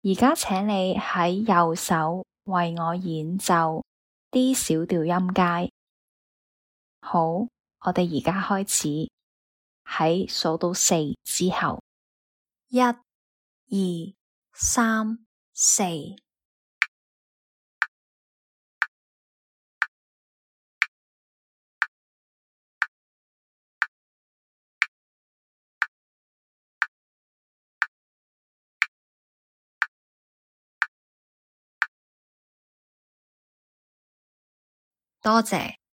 而家請你喺右手為我演奏 D 小調音階。好，我哋而家開始，喺數到4之後，1、2、3、4。多謝。